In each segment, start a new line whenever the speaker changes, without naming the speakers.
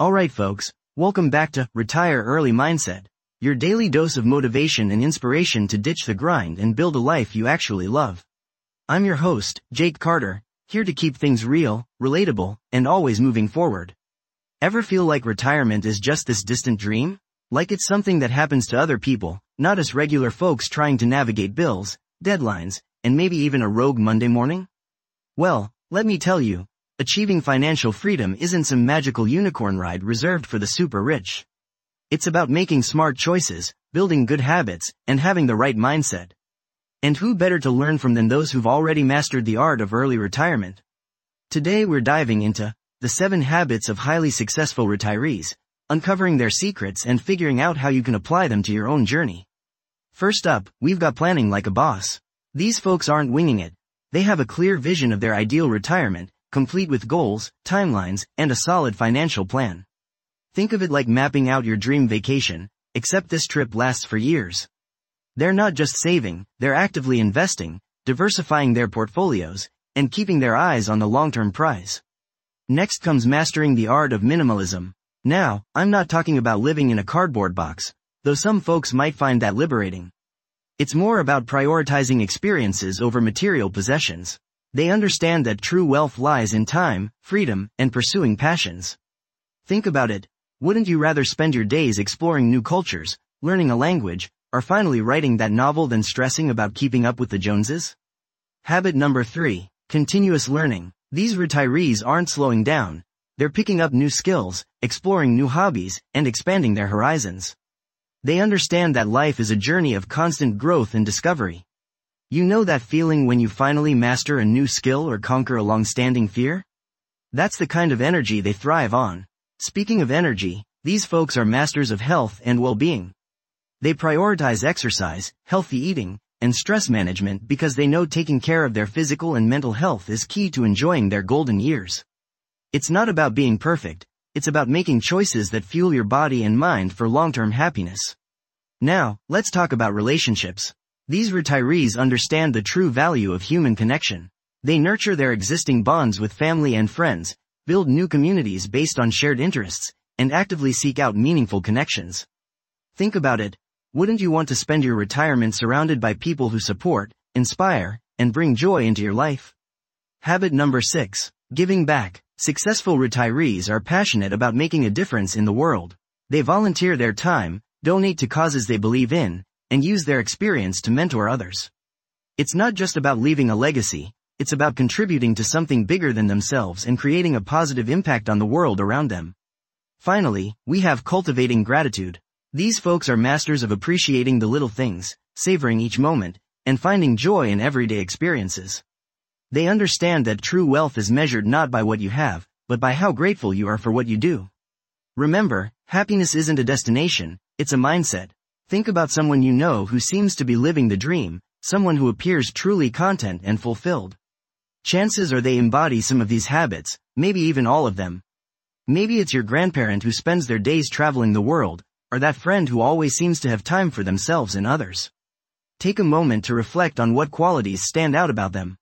Alright folks, welcome back to Retire Early Mindset, your daily dose of motivation and inspiration to ditch the grind and build a life you actually love. I'm your host, Jake Carter, here to keep things real, relatable, and always moving forward. Ever feel like retirement is just this distant dream? Like it's something that happens to other people, not us regular folks trying to navigate bills, deadlines, and maybe even a rogue Monday morning? Well, let me tell you, achieving financial freedom isn't some magical unicorn ride reserved for the super rich. It's about making smart choices, building good habits, and having the right mindset. And who better to learn from than those who've already mastered the art of early retirement? Today we're diving into the 7 habits of highly successful retirees, uncovering their secrets and figuring out how you can apply them to your own journey. First up, we've got planning like a boss. These folks aren't winging it. They have a clear vision of their ideal retirement, complete with goals, timelines, and a solid financial plan. Think of it like mapping out your dream vacation, except this trip lasts for years. They're not just saving, they're actively investing, diversifying their portfolios, and keeping their eyes on the long-term prize. Next comes mastering the art of minimalism. Now, I'm not talking about living in a cardboard box, though some folks might find that liberating. It's more about prioritizing experiences over material possessions. They understand that true wealth lies in time, freedom, and pursuing passions. Think about it. Wouldn't you rather spend your days exploring new cultures, learning a language, or finally writing that novel than stressing about keeping up with the Joneses? Habit number 3, continuous learning. These retirees aren't slowing down. They're picking up new skills, exploring new hobbies, and expanding their horizons. They understand that life is a journey of constant growth and discovery. You know that feeling when you finally master a new skill or conquer a long-standing fear? That's the kind of energy they thrive on. Speaking of energy, these folks are masters of health and well-being. They prioritize exercise, healthy eating, and stress management because they know taking care of their physical and mental health is key to enjoying their golden years. It's not about being perfect, it's about making choices that fuel your body and mind for long-term happiness. Now, let's talk about relationships. These retirees understand the true value of human connection. They nurture their existing bonds with family and friends, build new communities based on shared interests, and actively seek out meaningful connections. Think about it. Wouldn't you want to spend your retirement surrounded by people who support, inspire, and bring joy into your life? Habit number 6, giving back. Successful retirees are passionate about making a difference in the world. They volunteer their time, donate to causes they believe in, and use their experience to mentor others. It's not just about leaving a legacy, it's about contributing to something bigger than themselves and creating a positive impact on the world around them. Finally, we have cultivating gratitude. These folks are masters of appreciating the little things, savoring each moment, and finding joy in everyday experiences. They understand that true wealth is measured not by what you have, but by how grateful you are for what you do. Remember, happiness isn't a destination, it's a mindset. Think about someone you know who seems to be living the dream, someone who appears truly content and fulfilled. Chances are they embody some of these habits, maybe even all of them. Maybe it's your grandparent who spends their days traveling the world, or that friend who always seems to have time for themselves and others. Take a moment to reflect on what qualities stand out about them.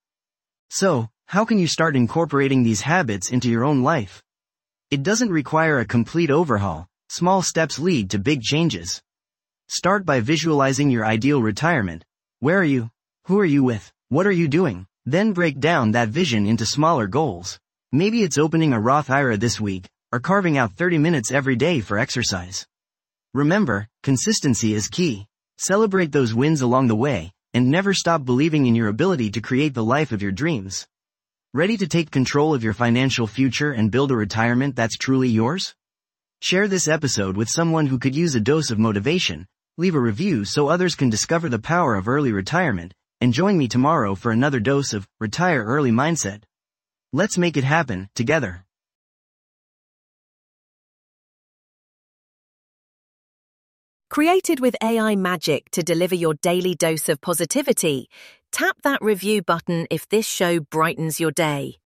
So, how can you start incorporating these habits into your own life? It doesn't require a complete overhaul. Small steps lead to big changes. Start by visualizing your ideal retirement. Where are you? Who are you with? What are you doing? Then break down that vision into smaller goals. Maybe it's opening a Roth IRA this week, or carving out 30 minutes every day for exercise. Remember, consistency is key. Celebrate those wins along the way, and never stop believing in your ability to create the life of your dreams. Ready to take control of your financial future and build a retirement that's truly yours? Share this episode with someone who could use a dose of motivation, leave a review so others can discover the power of early retirement, and join me tomorrow for another dose of Retire Early Mindset. Let's make it happen, together.
Created with AI magic to deliver your daily dose of positivity, tap that review button if this show brightens your day.